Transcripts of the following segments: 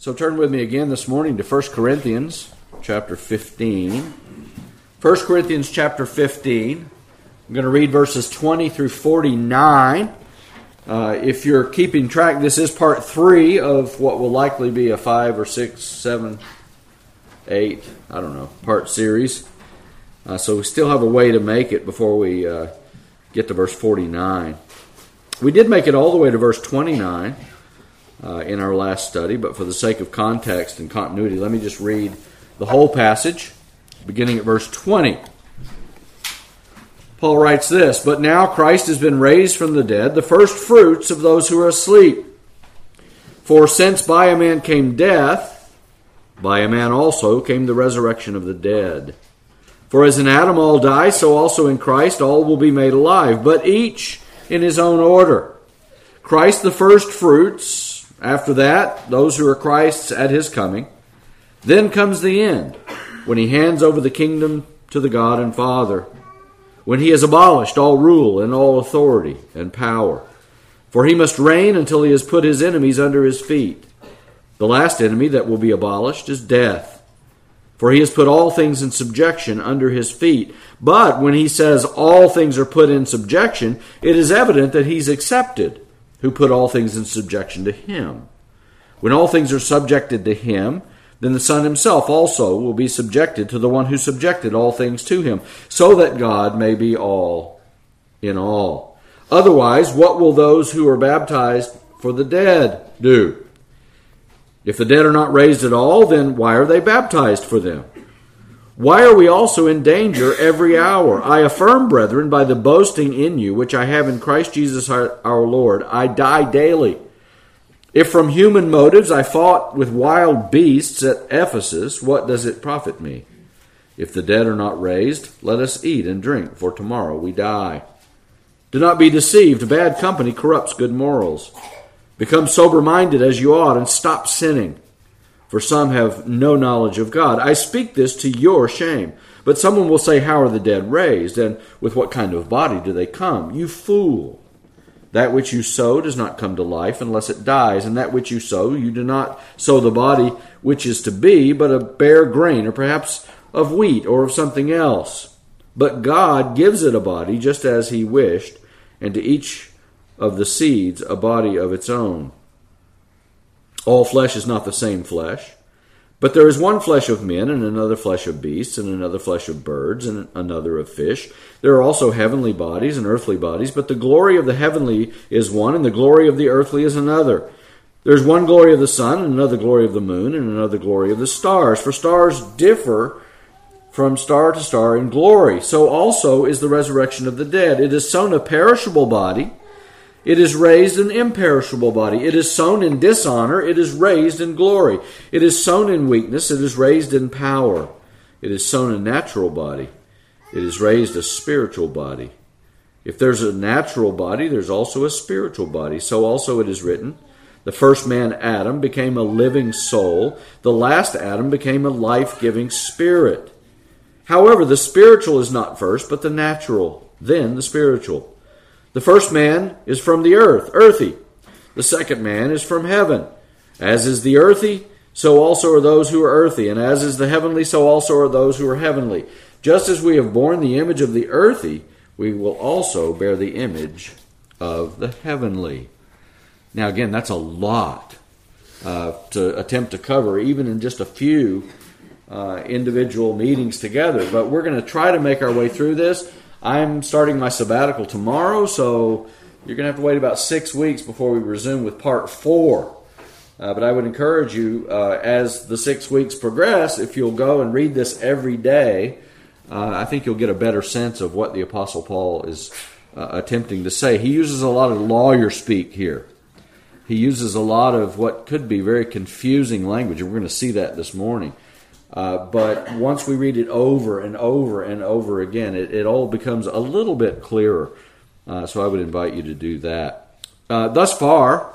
So turn with me again this morning to 1 Corinthians chapter 15. 1 Corinthians chapter 15. I'm going to read verses 20 through 49. If you're keeping track, this is part 3 of what will likely be a 5 or 6, 7, 8, part series. So we still have a way to make it before we get to verse 49. We did make it all the way to verse 29 in our last study, but for the sake of context and continuity, let me just read the whole passage, beginning at verse 20. Paul writes this, "But now Christ has been raised from the dead, the first fruits of those who are asleep. For since by a man came death, by a man also came the resurrection of the dead. For as in Adam all die, so also in Christ all will be made alive, but each in his own order. Christ the first fruits, after that, those who are Christ's at his coming. Then comes the end, when he hands over the kingdom to the God and Father, when he has abolished all rule and all authority and power. For he must reign until he has put his enemies under his feet. The last enemy that will be abolished is death. For he has put all things in subjection under his feet. But when he says all things are put in subjection, it is evident that he's accepted, who put all things in subjection to him. When all things are subjected to him, then the Son himself also will be subjected to the one who subjected all things to him, so that God may be all in all. Otherwise, what will those who are baptized for the dead do? If the dead are not raised at all, then why are they baptized for them? Why are we also in danger every hour? I affirm, brethren, by the boasting in you, which I have in Christ Jesus our Lord, I die daily. If from human motives I fought with wild beasts at Ephesus, what does it profit me? If the dead are not raised, let us eat and drink, for tomorrow we die. Do not be deceived. Bad company corrupts good morals. Become sober-minded as you ought, and stop sinning. For some have no knowledge of God. I speak this to your shame. But someone will say, how are the dead raised? And with what kind of body do they come? You fool! That which you sow does not come to life unless it dies. And that which you sow, you do not sow the body which is to be, but a bare grain, or perhaps of wheat, or of something else. But God gives it a body just as he wished, and to each of the seeds a body of its own. All flesh is not the same flesh, but there is one flesh of men, and another flesh of beasts, and another flesh of birds, and another of fish. There are also heavenly bodies and earthly bodies, but the glory of the heavenly is one, and the glory of the earthly is another. There is one glory of the sun, and another glory of the moon, and another glory of the stars. For stars differ from star to star in glory. So also is the resurrection of the dead. It is sown a perishable body, it is raised an imperishable body. It is sown in dishonor, it is raised in glory. It is sown in weakness, it is raised in power. It is sown a natural body, it is raised a spiritual body. If there's a natural body, there's also a spiritual body. So also it is written, the first man, Adam, became a living soul. The last Adam became a life-giving spirit. However, the spiritual is not first, but the natural, then the spiritual. The first man is from the earth, earthy. The second man is from heaven. As is the earthy, so also are those who are earthy. And as is the heavenly, so also are those who are heavenly. Just as we have borne the image of the earthy, we will also bear the image of the heavenly. Now again, that's a lot to attempt to cover, even in just a few individual meetings together. But we're going to try to make our way through this. I'm starting my sabbatical tomorrow, so you're going to have to wait about 6 weeks before we resume with part 4. But I would encourage you, as the 6 weeks progress, if you'll go and read this every day, I think you'll get a better sense of what the Apostle Paul is attempting to say. He uses a lot of lawyer speak here. He uses a lot of what could be very confusing language, and we're going to see that this morning. But once we read it over and over and over again, it all becomes a little bit clearer. So I would invite you to do that. Thus far,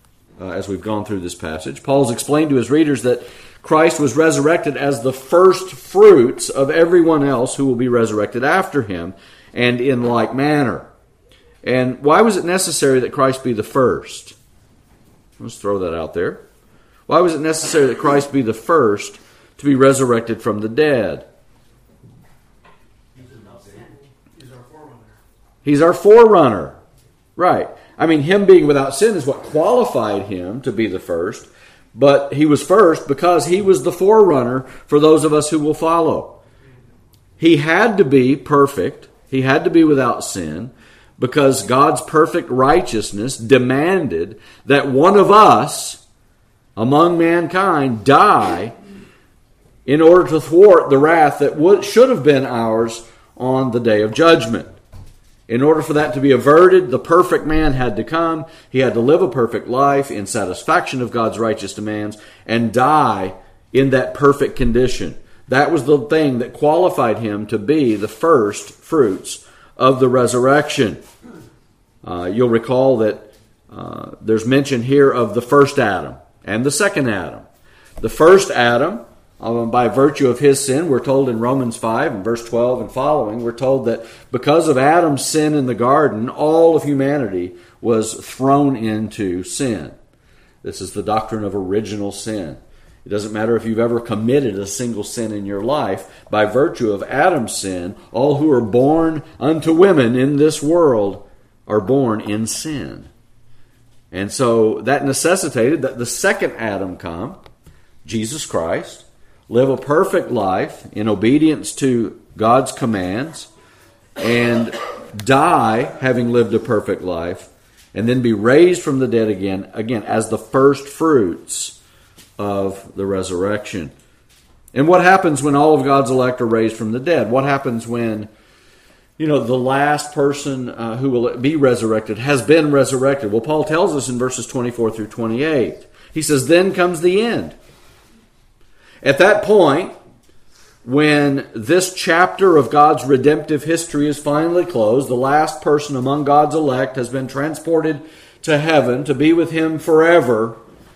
as we've gone through this passage, Paul's explained to his readers that Christ was resurrected as the first fruits of everyone else who will be resurrected after him, and in like manner. And why was it necessary that Christ be the first? Let's throw that out there. Why was it necessary that Christ be the first to be resurrected from the dead? He's our forerunner. He's our forerunner. Right. I mean, him being without sin is what qualified him to be the first. But he was first because he was the forerunner for those of us who will follow. He had to be perfect. He had to be without sin because God's perfect righteousness demanded that one of us among mankind die in order to thwart the wrath that should have been ours on the day of judgment. In order for that to be averted, the perfect man had to come. He had to live a perfect life in satisfaction of God's righteous demands and die in that perfect condition. That was the thing that qualified him to be the first fruits of the resurrection. You'll recall that there's mention here of the first Adam and the second Adam. The first Adam, by virtue of his sin, we're told in Romans 5 and verse 12 and following, we're told that because of Adam's sin in the garden, all of humanity was thrown into sin. This is the doctrine of original sin. It doesn't matter if you've ever committed a single sin in your life. By virtue of Adam's sin, all who are born unto women in this world are born in sin. And so that necessitated that the second Adam come, Jesus Christ, live a perfect life in obedience to God's commands, and die having lived a perfect life, and then be raised from the dead again as the first fruits of the resurrection. And what happens when all of God's elect are raised from the dead? What happens when, the last person who will be resurrected has been resurrected? Well, Paul tells us in verses 24 through 28. He says, then comes the end. At that point, when this chapter of God's redemptive history is finally closed, the last person among God's elect has been transported to heaven to be with him forever,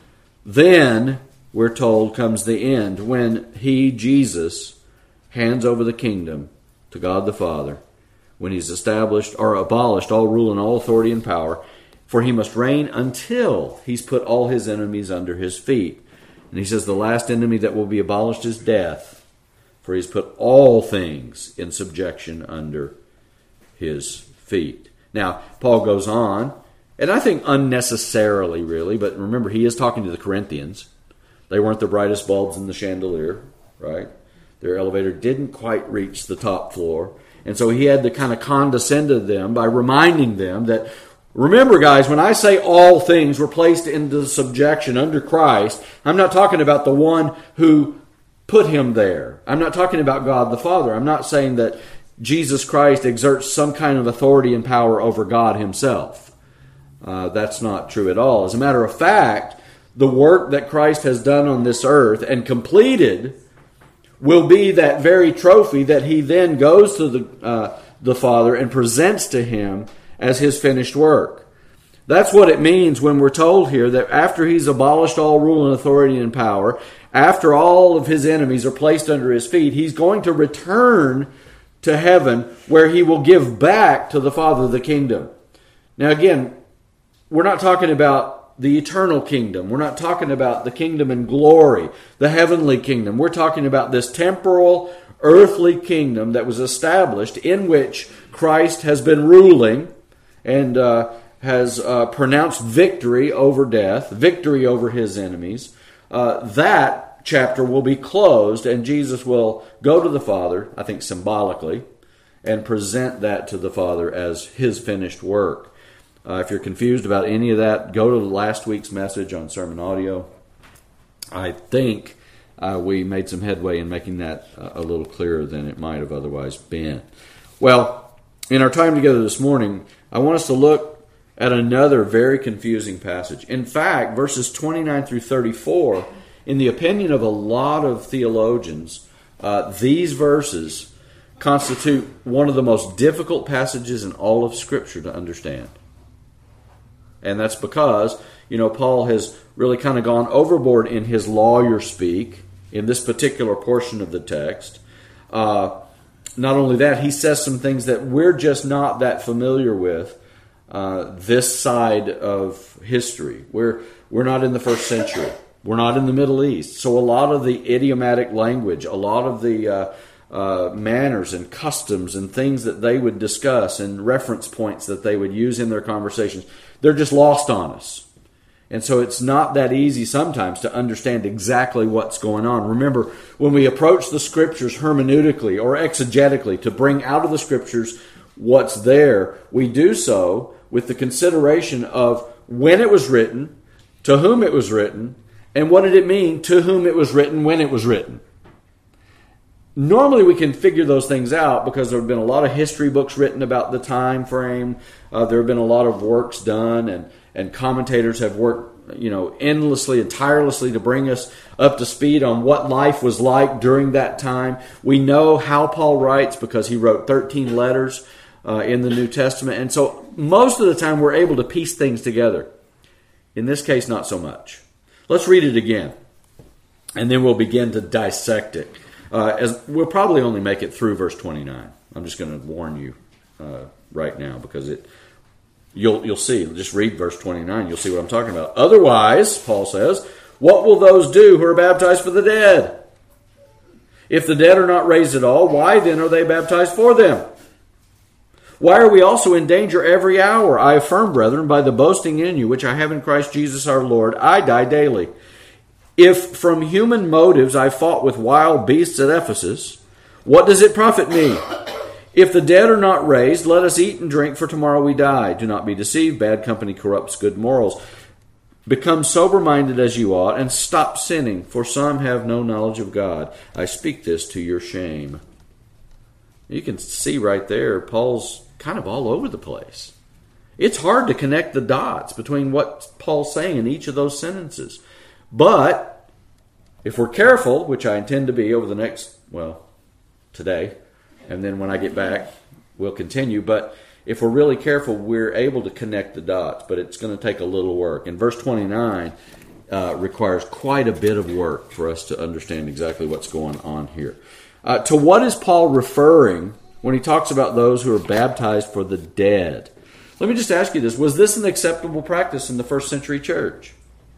then, we're told, comes the end, when he, Jesus, hands over the kingdom to God the Father, when he's established or abolished all rule and all authority and power, for he must reign until he's put all his enemies under his feet. And he says the last enemy that will be abolished is death, for he's put all things in subjection under his feet. Now, Paul goes on, and I think unnecessarily really, but remember, he is talking to the Corinthians. They weren't the brightest bulbs in the chandelier, right? Their elevator didn't quite reach the top floor. And so he had to kind of condescend to them by reminding them that, remember, guys, when I say all things were placed into subjection under Christ, I'm not talking about the one who put him there. I'm not talking about God the Father. I'm not saying that Jesus Christ exerts some kind of authority and power over God himself. That's not true at all. As a matter of fact, the work that Christ has done on this earth and completed will be that very trophy that he then goes to the Father and presents to him as his finished work. That's what it means when we're told here that after he's abolished all rule and authority and power, after all of his enemies are placed under his feet, he's going to return to heaven where he will give back to the Father the kingdom. Now again, we're not talking about the eternal kingdom. We're not talking about the kingdom in glory, the heavenly kingdom. We're talking about this temporal, earthly kingdom that was established in which Christ has been ruling and has pronounced victory over death, victory over his enemies. That chapter will be closed, and Jesus will go to the Father, I think symbolically, and present that to the Father as his finished work. If you're confused about any of that, go to last week's message on Sermon Audio. I think we made some headway in making that a little clearer than it might have otherwise been. Well, in our time together this morning, I want us to look at another very confusing passage. In fact, verses 29 through 34, in the opinion of a lot of theologians, these verses constitute one of the most difficult passages in all of Scripture to understand. And that's because, Paul has really kind of gone overboard in his lawyer speak in this particular portion of the text. Not only that, he says some things that we're just not that familiar with this side of history. We're not in the first century. We're not in the Middle East. So a lot of the idiomatic language, a lot of the manners and customs and things that they would discuss and reference points that they would use in their conversations, they're just lost on us. And so it's not that easy sometimes to understand exactly what's going on. Remember, when we approach the Scriptures hermeneutically or exegetically to bring out of the Scriptures what's there, we do so with the consideration of when it was written, to whom it was written, and what did it mean to whom it was written when it was written. Normally we can figure those things out because there have been a lot of history books written about the time frame. There have been a lot of works done, and commentators have worked, endlessly and tirelessly to bring us up to speed on what life was like during that time. We know how Paul writes because he wrote 13 letters in the New Testament. And so most of the time we're able to piece things together. In this case, not so much. Let's read it again, and then we'll begin to dissect it. As we'll probably only make it through verse 29. I'm just going to warn you right now because you'll see. Just read verse 29. You'll see what I'm talking about. Otherwise, Paul says, what will those do who are baptized for the dead? If the dead are not raised at all, why then are they baptized for them? Why are we also in danger every hour? I affirm, brethren, by the boasting in you, which I have in Christ Jesus our Lord, I die daily. If from human motives I fought with wild beasts at Ephesus, what does it profit me? If the dead are not raised, let us eat and drink, for tomorrow we die. Do not be deceived. Bad company corrupts good morals. Become sober-minded as you ought, and stop sinning, for some have no knowledge of God. I speak this to your shame. You can see right there, Paul's kind of all over the place. It's hard to connect the dots between what Paul's saying in each of those sentences. But if we're careful, which I intend to be over the next, today, and then when I get back, we'll continue. But if we're really careful, we're able to connect the dots, but it's going to take a little work. And verse 29 requires quite a bit of work for us to understand exactly what's going on here. To what is Paul referring when he talks about those who are baptized for the dead? Let me just ask you this. Was this an acceptable practice in the first century church?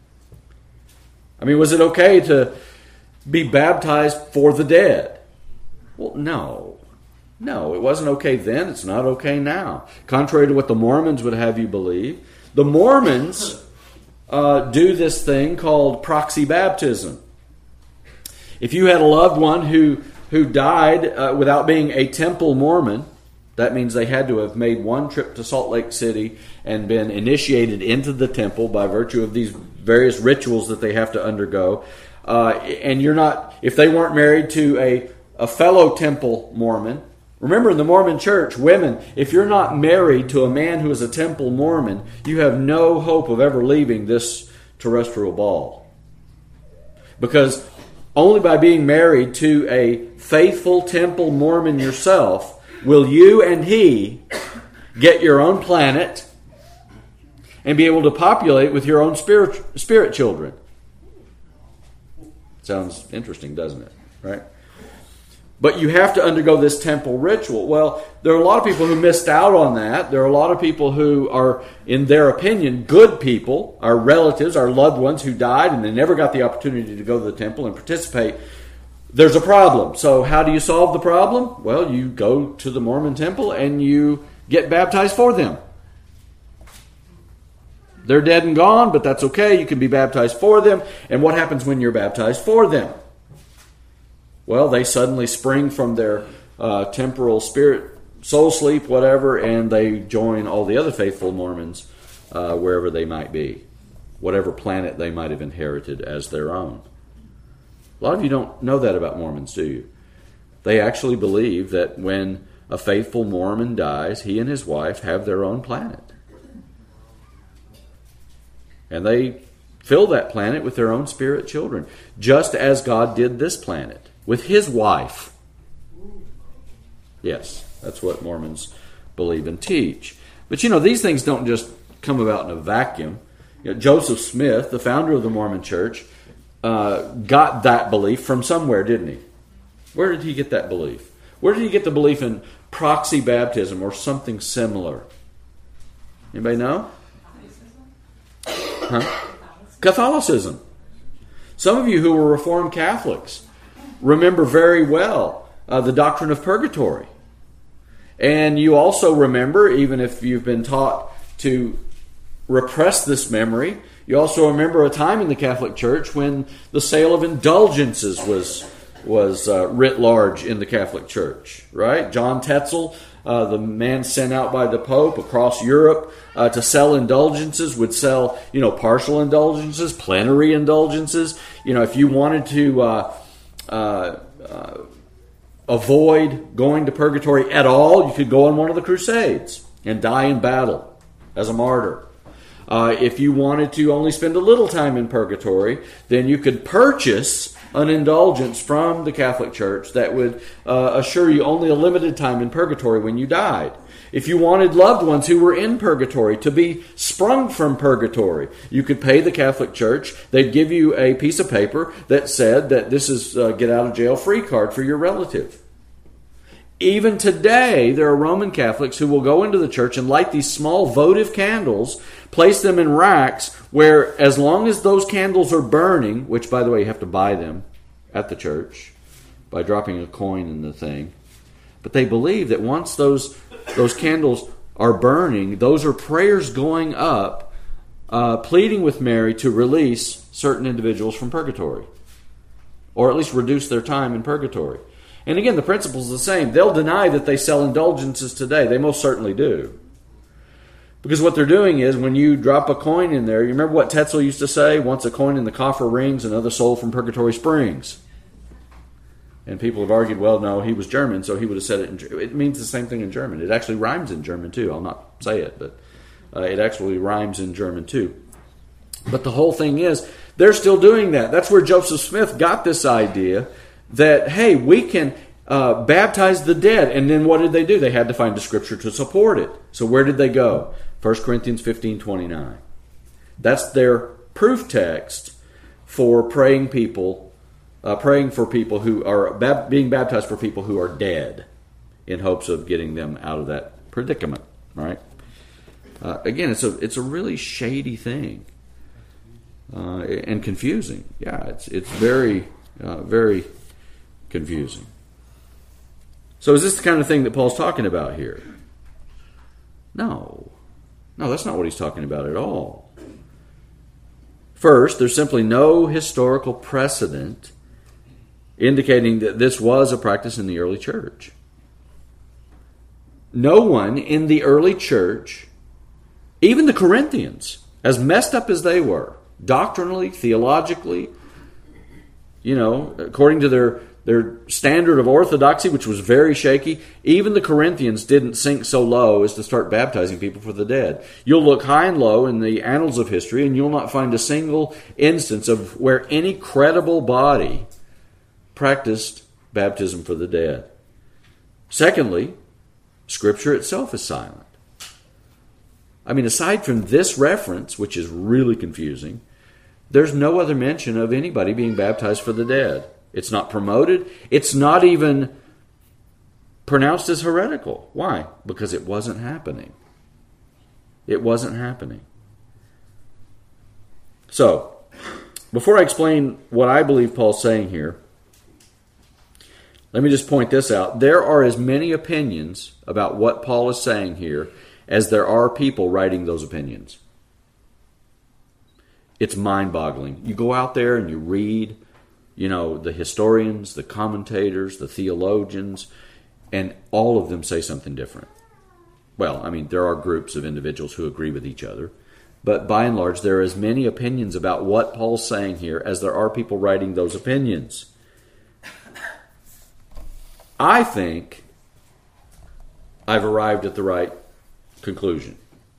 I mean, was it okay to be baptized for the dead? Well, no. No, it wasn't okay then. It's not okay now. Contrary to what the Mormons would have you believe, the Mormons do this thing called proxy baptism. If you had a loved one who died without being a temple Mormon, that means they had to have made one trip to Salt Lake City and been initiated into the temple by virtue of these various rituals that they have to undergo. And if they weren't married to a fellow temple Mormon, remember in the Mormon church, women, if you're not married to a man who is a temple Mormon, you have no hope of ever leaving this terrestrial ball. Because only by being married to a faithful temple Mormon yourself will you and he get your own planet and be able to populate with your own spirit children. Sounds interesting, doesn't it? Right? But you have to undergo this temple ritual. Well, there are a lot of people who missed out on that. There are a lot of people who are, in their opinion, good people, our relatives, our loved ones who died and they never got the opportunity to go to the temple and participate. There's a problem. So how do you solve the problem? Well, you go to the Mormon temple and you get baptized for them. They're dead and gone, but that's okay. You can be baptized for them. And what happens when you're baptized for them? Well, they suddenly spring from their temporal spirit, soul sleep, whatever, and they join all the other faithful Mormons wherever they might be, whatever planet they might have inherited as their own. A lot of you don't know that about Mormons, do you? They actually believe that when a faithful Mormon dies, he and his wife have their own planet. And they fill that planet with their own spirit children, just as God did this planet with his wife. Yes, that's what Mormons believe and teach. But these things don't just come about in a vacuum. Joseph Smith, the founder of the Mormon Church, got that belief from somewhere, didn't he? Where did he get that belief? Where did he get the belief in proxy baptism or something similar? Anybody know? Catholicism. Some of you who were Reformed Catholics remember very well the doctrine of purgatory. And you also remember, even if you've been taught to repress this memory, you also remember a time in the Catholic Church when the sale of indulgences was writ large in the Catholic Church, right? John Tetzel, the man sent out by the Pope across Europe to sell indulgences, would sell, partial indulgences, plenary indulgences. If you wanted to avoid going to purgatory at all, you could go on one of the Crusades and die in battle as a martyr. If you wanted to only spend a little time in purgatory, then you could purchase an indulgence from the Catholic Church that would assure you only a limited time in purgatory when you died. If you wanted loved ones who were in purgatory to be sprung from purgatory, you could pay the Catholic Church. They'd give you a piece of paper that said that this is a get out of jail free card for your relative. Even today, there are Roman Catholics who will go into the church and light these small votive candles, place them in racks where, as long as those candles are burning, which, by the way, you have to buy them at the church by dropping a coin in the thing, but they believe that once those candles are burning, those are prayers going up, pleading with Mary to release certain individuals from purgatory, or at least reduce their time in purgatory. And again, the principle is the same. They'll deny that they sell indulgences today. They most certainly do. Because what they're doing is, when you drop a coin in there, you remember what Tetzel used to say? Once a coin in the coffer rings, another soul from purgatory springs. And people have argued, well, no, he was German, so he would have said it in German. It means the same thing in German. It actually rhymes in German, too. I'll not say it, but it actually rhymes in German, too. But the whole thing is, they're still doing that. That's where Joseph Smith got this idea that, hey, we can baptize the dead. And then what did they do? They had to find a scripture to support it. So where did they go? 1 Corinthians 15:29. That's their proof text for praying for people who are being baptized for people who are dead, in hopes of getting them out of that predicament. Right? Again, it's a really shady thing and confusing. Yeah, it's very very confusing. So is this the kind of thing that Paul's talking about here? No, that's not what he's talking about at all. First, there's simply no historical precedent indicating that this was a practice in the early church. No one in the early church, even the Corinthians, as messed up as they were, doctrinally, theologically, according to their standard of orthodoxy, which was very shaky, even the Corinthians didn't sink so low as to start baptizing people for the dead. You'll look high and low in the annals of history, and you'll not find a single instance of where any credible body practiced baptism for the dead. Secondly, Scripture itself is silent. I mean, aside from this reference, which is really confusing, there's no other mention of anybody being baptized for the dead. It's not promoted. It's not even pronounced as heretical. Why? Because it wasn't happening. It wasn't happening. So, before I explain what I believe Paul's saying here, let me just point this out. There are as many opinions about what Paul is saying here as there are people writing those opinions. It's mind-boggling. You go out there and you read, the historians, the commentators, the theologians, and all of them say something different. Well, I mean, there are groups of individuals who agree with each other, but by and large, there are as many opinions about what Paul's saying here as there are people writing those opinions. I think I've arrived at the right conclusion,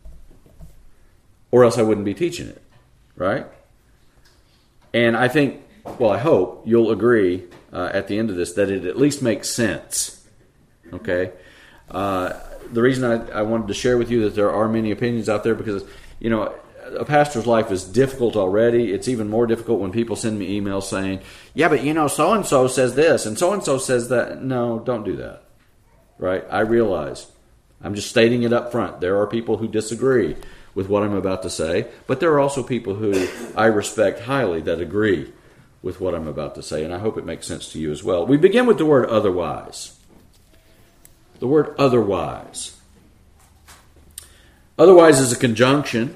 or else I wouldn't be teaching it, right? And I think, I hope you'll agree at the end of this that it at least makes sense. Okay? The reason I wanted to share with you that there are many opinions out there because, a pastor's life is difficult already. It's even more difficult when people send me emails saying, yeah, but so-and-so says this and so-and-so says that. No, don't do that. Right? I realize. I'm just stating it up front. There are people who disagree with what I'm about to say, but there are also people who I respect highly that agree with what I'm about to say, and I hope it makes sense to you as well. We begin with the word otherwise. The word otherwise. Otherwise is a conjunction.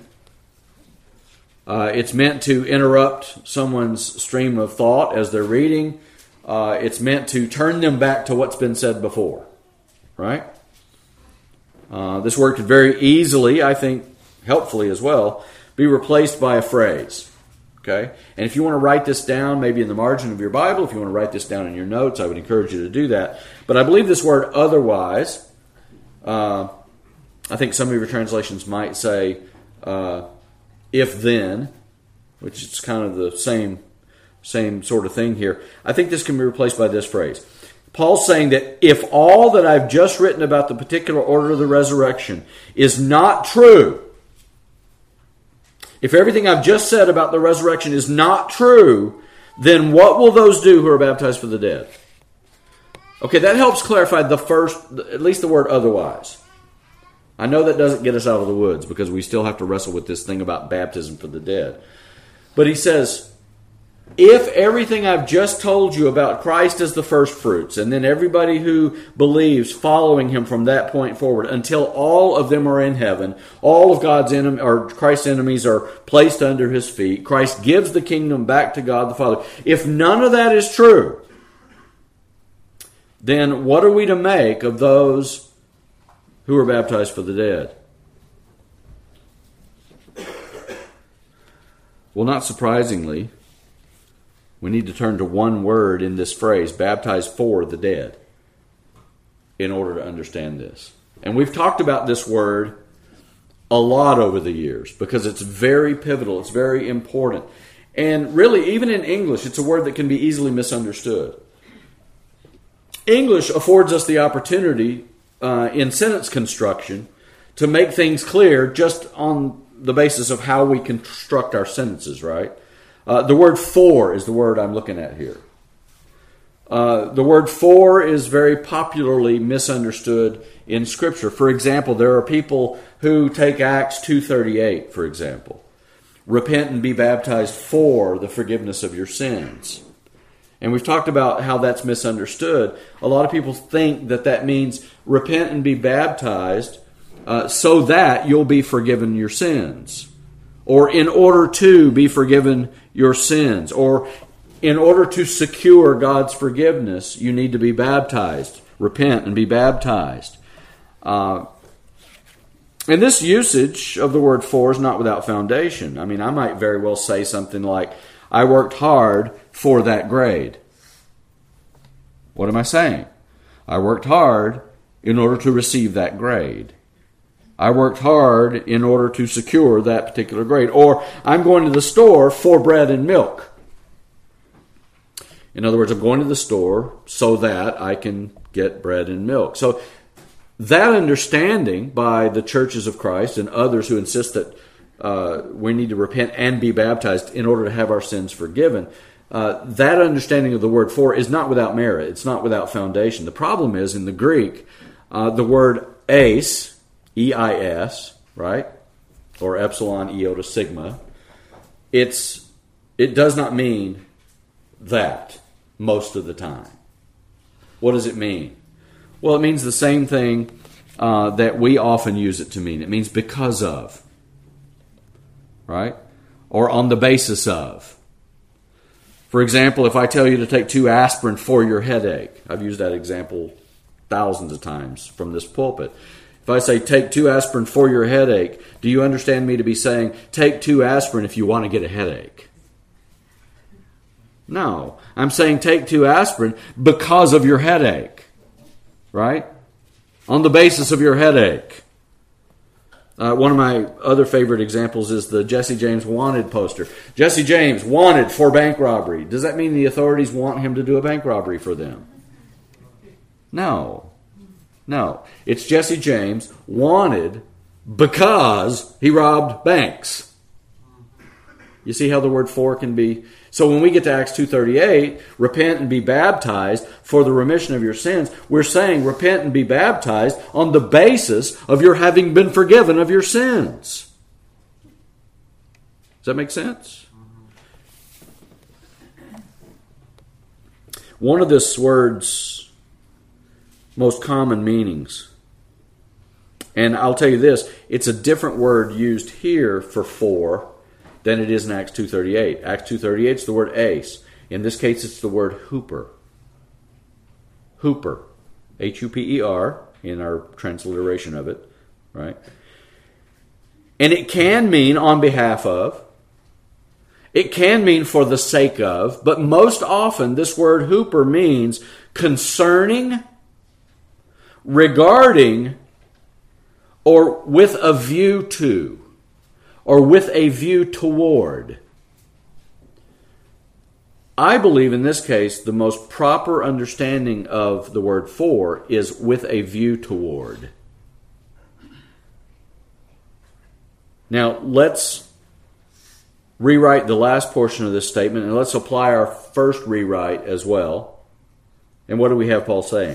It's meant to interrupt someone's stream of thought as they're reading. It's meant to turn them back to what's been said before. Right? This word could very easily, I think, helpfully as well, be replaced by a phrase. Okay? And if you want to write this down, maybe in the margin of your Bible, if you want to write this down in your notes, I would encourage you to do that. But I believe this word otherwise, I think some of your translations might say if then, which is kind of the same sort of thing here. I think this can be replaced by this phrase. Paul's saying that if all that I've just written about the particular order of the resurrection is not true, if everything I've just said about the resurrection is not true, then what will those do who are baptized for the dead? Okay, that helps clarify the first, at least the word otherwise. I know that doesn't get us out of the woods because we still have to wrestle with this thing about baptism for the dead. But he says, if everything I've just told you about Christ as the first fruits, and then everybody who believes following him from that point forward, until all of them are in heaven, all of God's enemies or Christ's enemies are placed under his feet, Christ gives the kingdom back to God the Father. If none of that is true, then what are we to make of those who are baptized for the dead? Well, not surprisingly, we need to turn to one word in this phrase, baptized for the dead, in order to understand this. And we've talked about this word a lot over the years because it's very pivotal, it's very important. And really, even in English, it's a word that can be easily misunderstood. English affords us the opportunity in sentence construction to make things clear just on the basis of how we construct our sentences, right? The word for is the word I'm looking at here. The word for is very popularly misunderstood in Scripture. For example, there are people who take Acts 2:38, for example. Repent and be baptized for the forgiveness of your sins. And we've talked about how that's misunderstood. A lot of people think that that means repent and be baptized so that you'll be forgiven your sins. Or in order to be forgiven your sins. Or in order to secure God's forgiveness, you need to be baptized. Repent and be baptized. And this usage of the word for is not without foundation. I mean, I might very well say something like, I worked hard for that grade. What am I saying? I worked hard in order to receive that grade. I worked hard in order to secure that particular grade. Or I'm going to the store for bread and milk. In other words, I'm going to the store so that I can get bread and milk. So that understanding by the churches of Christ and others who insist that we need to repent and be baptized in order to have our sins forgiven, that understanding of the word for is not without merit. It's not without foundation. The problem is in the Greek, the word eis, E-I-S, right? Or epsilon iota sigma. It does not mean that most of the time. What does it mean? Well, it means the same thing that we often use it to mean. It means because of, right? Or on the basis of. For example, if I tell you to take 2 aspirin for your headache, I've used that example thousands of times from this pulpit. If I say take 2 aspirin for your headache, do you understand me to be saying take 2 aspirin if you want to get a headache? No. I'm saying take 2 aspirin because of your headache. Right? On the basis of your headache. One of my other favorite examples is the Jesse James wanted poster. Jesse James wanted for bank robbery. Does that mean the authorities want him to do a bank robbery for them? No. No. It's Jesse James wanted because he robbed banks. You see how the word for can be... So when we get to Acts 2:38, repent and be baptized for the remission of your sins, we're saying repent and be baptized on the basis of your having been forgiven of your sins. Does that make sense? one of this word's most common meanings. And I'll tell you this, it's a different word used here for than it is in Acts 2:38. Acts 2:38 is the word ace. In this case, it's the word hooper. Hooper. H-U-P-E-R in our transliteration of it. Right? And it can mean on behalf of. It can mean for the sake of. But most often, this word hooper means concerning, regarding, or with a view to, or with a view toward. I believe in this case the most proper understanding of the word for is with a view toward. Now let's rewrite the last portion of this statement and let's apply our first rewrite as well. And what do we have Paul saying?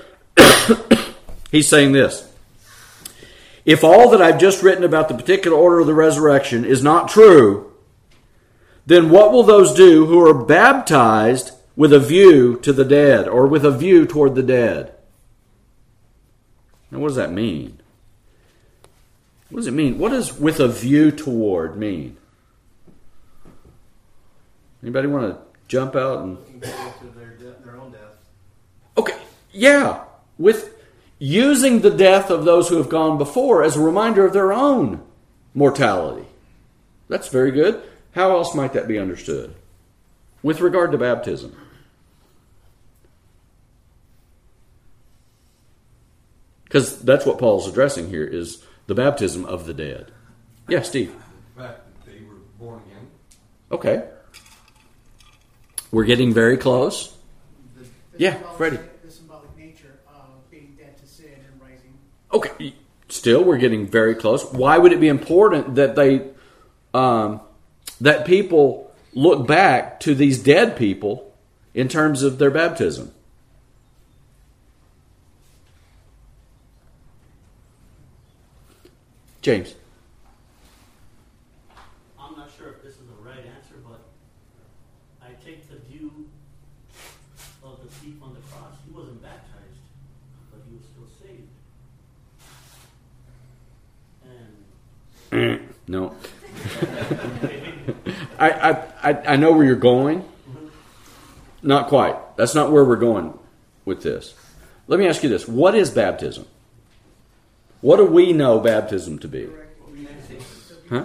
He's saying this. If all that I've just written about the particular order of the resurrection is not true, then what will those do who are baptized with a view to the dead, or with a view toward the dead? Now what does that mean? What does it mean? What does with a view toward mean? Anybody want to jump out and... Looking forward to their own death. Okay, yeah. With using the death of those who have gone before as a reminder of their own mortality. That's very good. How else might that be understood? With regard to baptism. Because that's what Paul's addressing here, is the baptism of the dead. Yeah, Steve. The fact that they were born again. Okay. We're getting very close. Yeah, Freddie. The symbolic nature of being dead to sin and rising. Okay. Still, we're getting very close. Why would it be important that that people look back to these dead people in terms of their baptism? James. I'm not sure if this is the right answer, but I take the view of the thief on the cross. He wasn't baptized, but he was still saved. And No. I know where you're going. Not quite. That's not where we're going with this. Let me ask you this. What is baptism? What do we know baptism to be? Huh?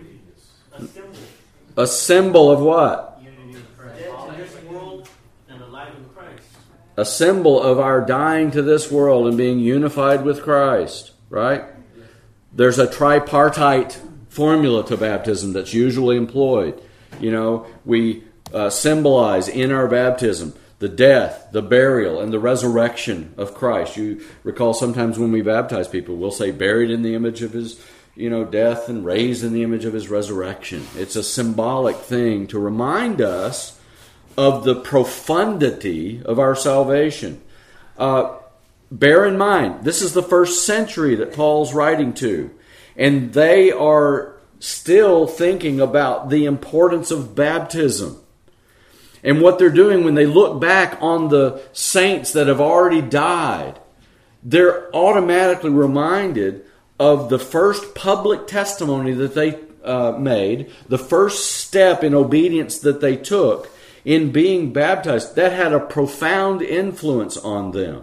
A symbol of what? dead to this world and alive in Christ. A symbol of our dying to this world and being unified with Christ, right? There's a tripartite formula to baptism that's usually employed. You know, we symbolize in our baptism the death, the burial, and the resurrection of Christ. You recall sometimes when we baptize people, we'll say buried in the image of his, death and raised in the image of his resurrection. It's a symbolic thing to remind us of the profundity of our salvation. Bear in mind, this is the first century that Paul's writing to, and they are still thinking about the importance of baptism. And what they're doing when they look back on the saints that have already died, they're automatically reminded of the first public testimony that they made, the first step in obedience that they took in being baptized. That had a profound influence on them.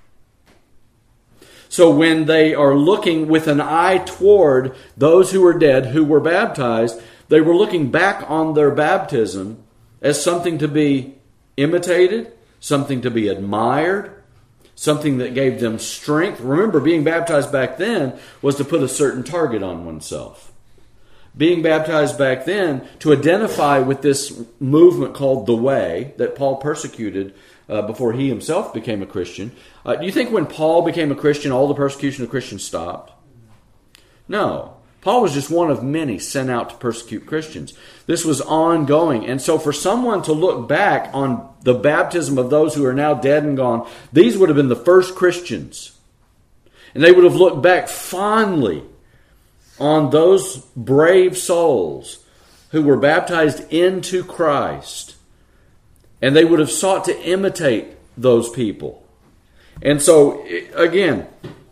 So when they are looking with an eye toward those who were dead, who were baptized, they were looking back on their baptism as something to be imitated, something to be admired, something that gave them strength. Remember, being baptized back then was to put a certain target on oneself. Being baptized back then to identify with this movement called the Way that Paul persecuted before he himself became a Christian. Do you think when Paul became a Christian, all the persecution of Christians stopped? No. Paul was just one of many sent out to persecute Christians. This was ongoing. And so for someone to look back on the baptism of those who are now dead and gone, these would have been the first Christians. And they would have looked back fondly on those brave souls who were baptized into Christ And they would have sought to imitate those people. And so, again,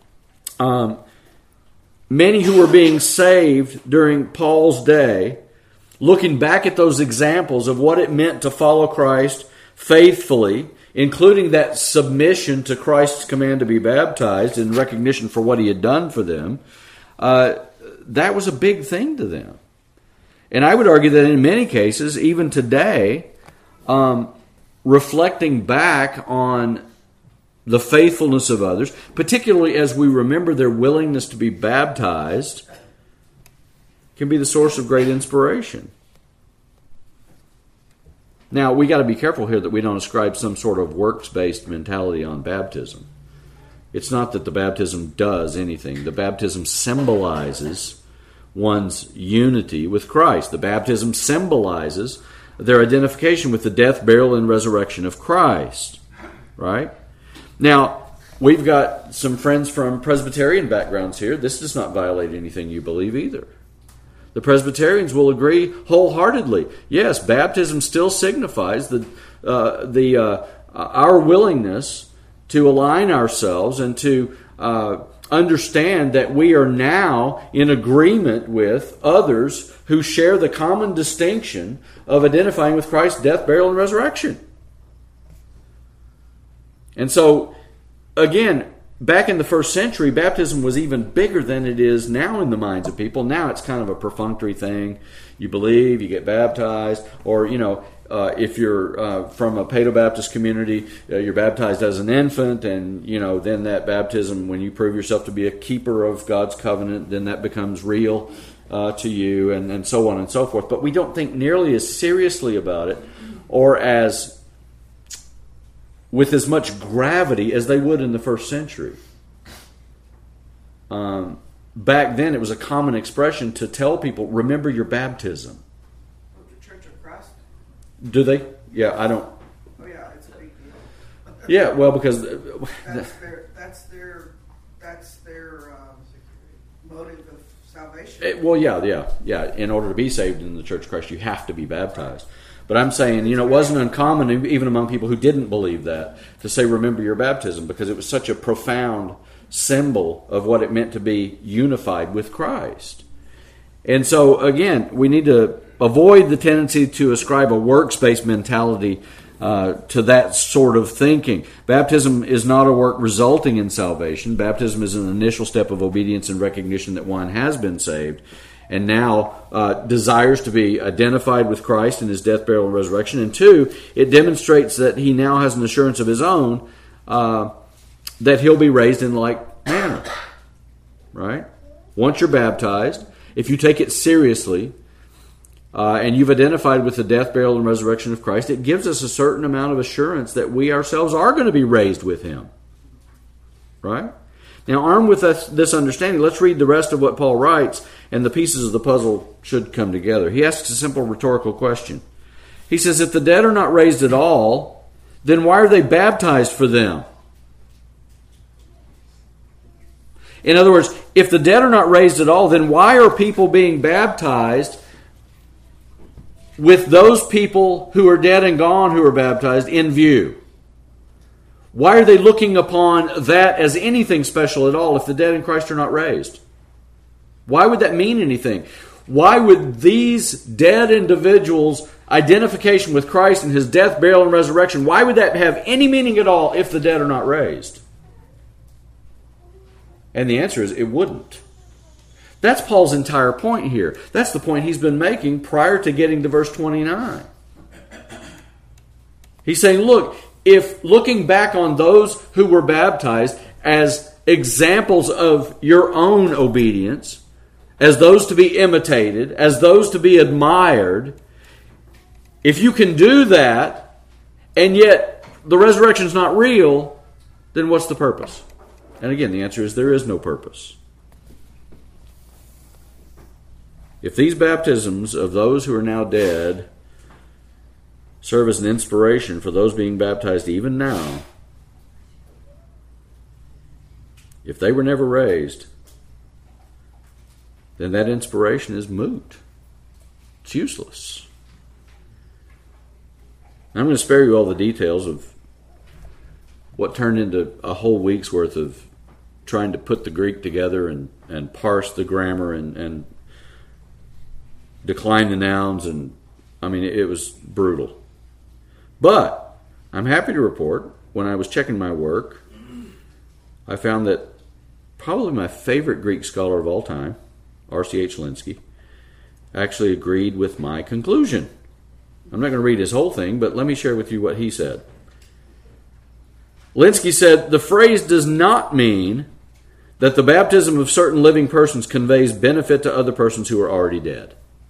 many who were being saved during Paul's day, looking back at those examples of what it meant to follow Christ faithfully, including that submission to Christ's command to be baptized in recognition for what he had done for them, that was a big thing to them. And I would argue that in many cases, even today, reflecting back on the faithfulness of others, particularly as we remember their willingness to be baptized, can be the source of great inspiration. Now, we got to be careful here that we don't ascribe some sort of works-based mentality on baptism. It's not that the baptism does anything. The baptism symbolizes one's unity with Christ. The baptism symbolizes their identification with the death, burial, and resurrection of Christ. Right? Now, we've got some friends from Presbyterian backgrounds here. This does not violate anything you believe either. The Presbyterians will agree wholeheartedly. Yes, baptism still signifies our willingness to align ourselves and to understand that we are now in agreement with others who share the common distinction of identifying with Christ's death, burial, and resurrection. And so, again, back in the first century, baptism was even bigger than it is now in the minds of people. Now it's kind of a perfunctory thing. You believe, you get baptized, or, if you're from a Paedo-Baptist community, you're baptized as an infant, and, then that baptism, when you prove yourself to be a keeper of God's covenant, then that becomes real to you, and so on and so forth. But we don't think nearly as seriously about it, or with as much gravity as they would in the first century. Back then, it was a common expression to tell people, remember your baptism. The Church of Christ? Do they? Yeah, I don't. Oh yeah, it's a big deal. Yeah, well, because that's their motive of salvation. Well, yeah. In order to be saved in the Church of Christ, you have to be baptized. But I'm saying, it wasn't uncommon, even among people who didn't believe that, to say, remember your baptism, because it was such a profound symbol of what it meant to be unified with Christ. And so, again, we need to avoid the tendency to ascribe a works-based mentality to that sort of thinking. Baptism is not a work resulting in salvation. Baptism is an initial step of obedience and recognition that one has been saved, and now desires to be identified with Christ in his death, burial, and resurrection. And two, it demonstrates that he now has an assurance of his own that he'll be raised in like manner. Right? Once you're baptized, if you take it seriously, and you've identified with the death, burial, and resurrection of Christ, it gives us a certain amount of assurance that we ourselves are going to be raised with him. Right? Now, armed with this understanding, let's read the rest of what Paul writes, and the pieces of the puzzle should come together. He asks a simple rhetorical question. He says, if the dead are not raised at all, then why are they baptized for them? In other words, if the dead are not raised at all, then why are people being baptized with those people who are dead and gone who are baptized in view? Why are they looking upon that as anything special at all if the dead in Christ are not raised? Why would that mean anything? Why would these dead individuals' identification with Christ and his death, burial, and resurrection, why would that have any meaning at all if the dead are not raised? And the answer is, it wouldn't. That's Paul's entire point here. That's the point he's been making prior to getting to verse 29. He's saying, look, if looking back on those who were baptized as examples of your own obedience, as those to be imitated, as those to be admired, if you can do that, and yet the resurrection is not real, then what's the purpose? And again, the answer is there is no purpose. If these baptisms of those who are now dead serve as an inspiration for those being baptized even now, if they were never raised, then that inspiration is moot. It's useless. I'm going to spare you all the details of what turned into a whole week's worth of trying to put the Greek together and parse the grammar and decline the nouns. And I mean, it was brutal. But I'm happy to report, when I was checking my work, I found that probably my favorite Greek scholar of all time, R.C.H. Lenski, actually agreed with my conclusion. I'm not going to read his whole thing, but let me share with you what he said. Lenski said, the phrase does not mean that the baptism of certain living persons conveys benefit to other persons who are already dead.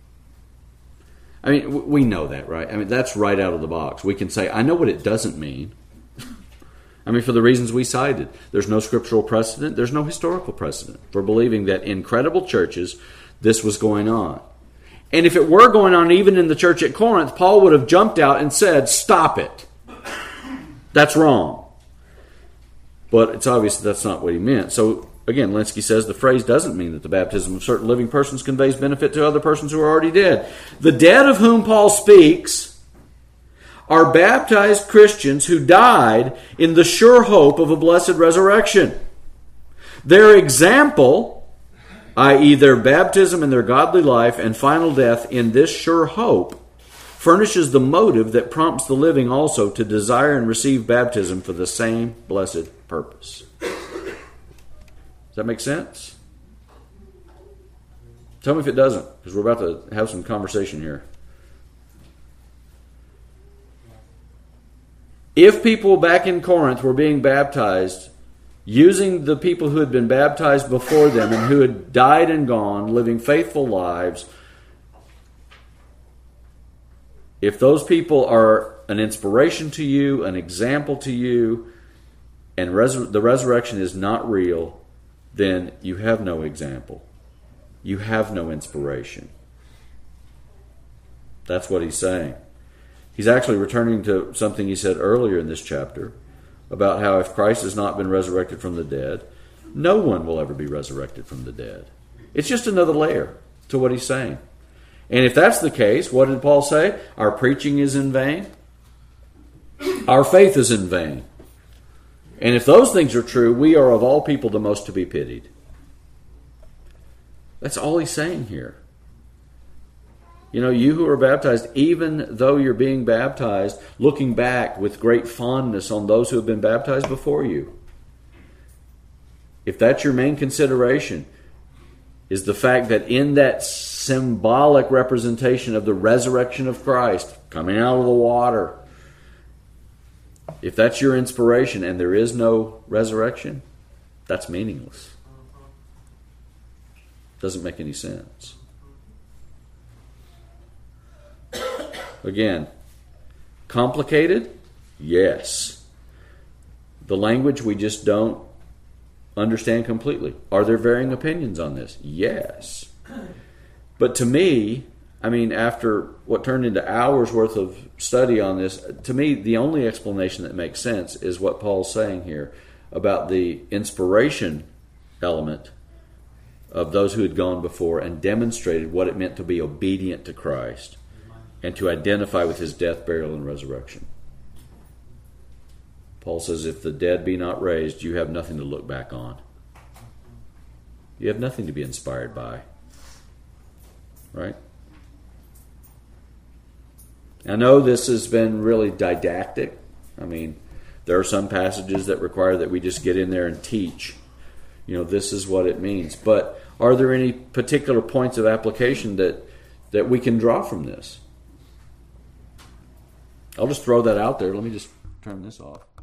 I mean, we know that, right? I mean, that's right out of the box. We can say, I know what it doesn't mean. I mean, for the reasons we cited. There's no scriptural precedent. There's no historical precedent for believing that in credible churches this was going on. And if it were going on even in the church at Corinth, Paul would have jumped out and said, stop it. That's wrong. But it's obvious that's not what he meant. So, again, Lenski says the phrase doesn't mean that the baptism of certain living persons conveys benefit to other persons who are already dead. The dead of whom Paul speaks are baptized Christians who died in the sure hope of a blessed resurrection. Their example, i.e. their baptism and their godly life and final death in this sure hope, furnishes the motive that prompts the living also to desire and receive baptism for the same blessed purpose. Does that make sense? Tell me if it doesn't, because we're about to have some conversation here. If people back in Corinth were being baptized using the people who had been baptized before them and who had died and gone, living faithful lives, if those people are an inspiration to you, an example to you, and the resurrection is not real, then you have no example. You have no inspiration. That's what he's saying. He's actually returning to something he said earlier in this chapter about how if Christ has not been resurrected from the dead, no one will ever be resurrected from the dead. It's just another layer to what he's saying. And if that's the case, what did Paul say? Our preaching is in vain. Our faith is in vain. And if those things are true, we are of all people the most to be pitied. That's all he's saying here. You know, you who are baptized, even though you're being baptized, looking back with great fondness on those who have been baptized before you, if that's your main consideration, is the fact that in that symbolic representation of the resurrection of Christ, coming out of the water, if that's your inspiration and there is no resurrection, that's meaningless. Doesn't make any sense. Again, complicated? Yes. The language we just don't understand completely. Are there varying opinions on this? Yes. But to me, I mean, after what turned into hours worth of study on this, to me, the only explanation that makes sense is what Paul's saying here about the inspiration element of those who had gone before and demonstrated what it meant to be obedient to Christ and to identify with his death, burial, and resurrection. Paul says, if the dead be not raised, you have nothing to look back on. You have nothing to be inspired by. Right? I know this has been really didactic. I mean, there are some passages that require that we just get in there and teach. You know, this is what it means. But are there any particular points of application that we can draw from this? I'll just throw that out there. Let me just turn this off.